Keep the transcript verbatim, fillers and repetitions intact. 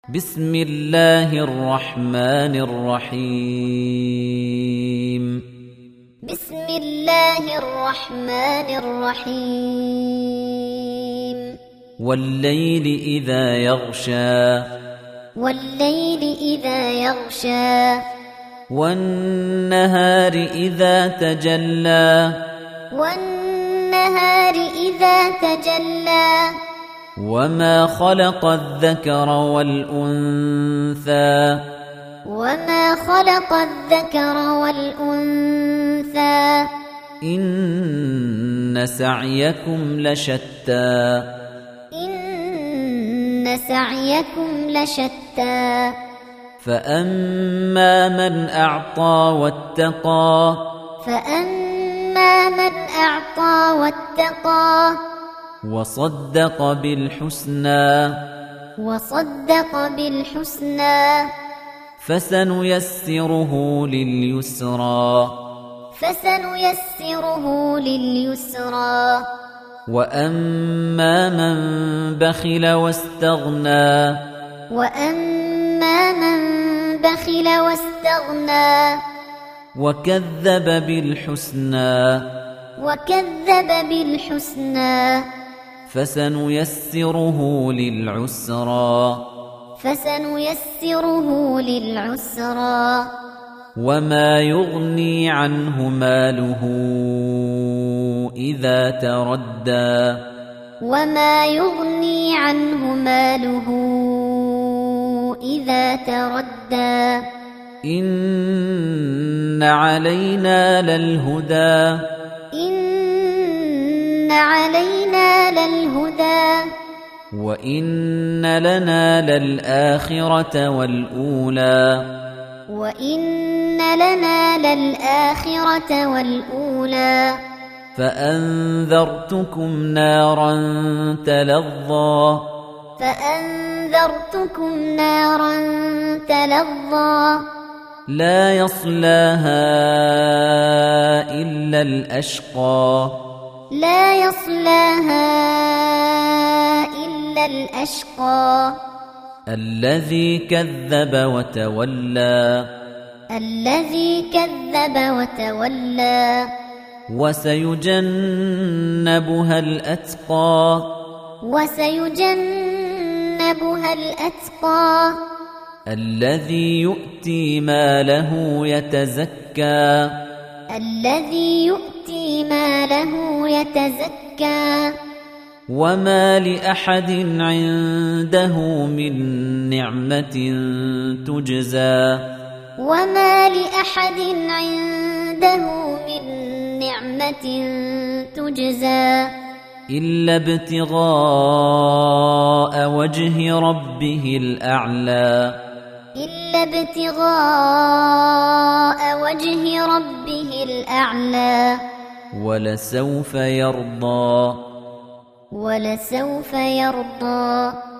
بسم الله الرحمن الرحيم بسم الله الرحمن الرحيم والليل إذا يغشى والليل إذا يغشى والنهار إذا تجلى والنهار إذا تجلى وما خلق الذكر والأنثى وما خلق الذكر والأنثى إن سعيكم لشتى إن سعيكم لشتى فأما من أعطى واتقى فأما من أعطى واتقى وصدق بالحسنى وصدق بالحسنى فسنيسره لليسرى فسنيسره لليسرى وأما من بخل واستغنى وأما من بخل واستغنى وكذب بالحسنى وكذب بالحسنى فسنيسره للعسرى فسنيسره للعسرى وما يغني عنه ماله إذا تردى وما يغني عنه ماله إذا تردى إن علينا للهدى إن علينا للهدى وإن لنا للآخرة والأولى وإن لنا للآخرة والأولى فأنذرتكم نارا تلظى فأنذرتكم نارا تلظى لا يصلاها إلا الأشقى لا يصلاها إلا الأشقى الذي كذب وتولى الذي كذب وتولى وسيجنبها الأتقى وسيجنبها الأتقى الذي يؤتي ماله يتزكى الذي يؤتي ماله يتزكى وما لأحد عنده من نعمة تجزى وما لأحد عنده من نعمة تجزى إلا ابتغاء وجه ربه الأعلى إلا ابتغاء وجه ربه الأعلى ولسوف يرضى ولسوف يرضى